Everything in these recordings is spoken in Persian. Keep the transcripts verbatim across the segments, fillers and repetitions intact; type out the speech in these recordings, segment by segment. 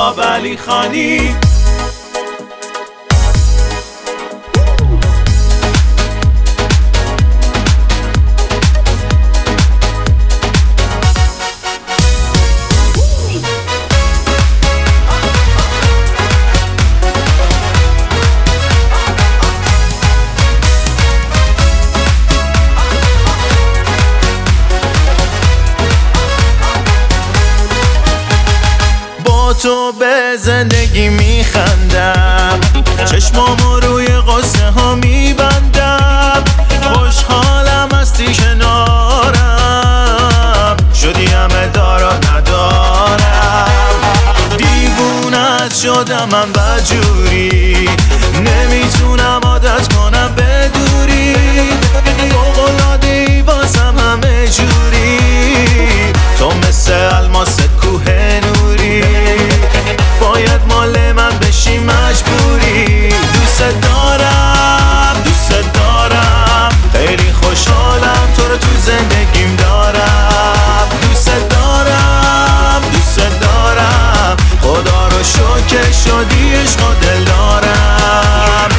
جناب علی خانی. تو به زندگی میخندم، چشمامو روی قصه ها میبندم، خوشحالم هستی کنارم، شدی همه دارا ندارم، دیوونت شدم من بدجوری، نمیتونم عادت کنم بدوری، فوق‌العاده‌ای واسم همه جوری، تو مثل الماس کوه نوری، باید مال من بشی مجبوری. دوست دارم دوست دارم، خیلی خوشحالم تو رو تو زندگیم دارم، دوست دارم دوست دارم، خدا رو شکر شدی عشق و دل دارم.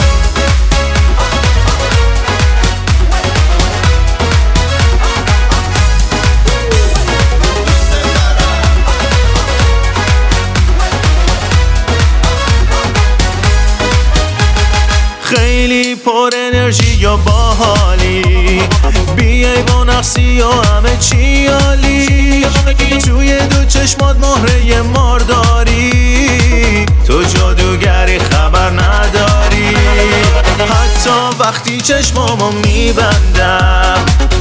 خیلی پر انرژی یا باحالی، بیای با نقصی و همه چی عالی، توی دو چشمات مهره مار داری، تو جادوگری خبر نداری، حتی وقتی چشمامو میبندم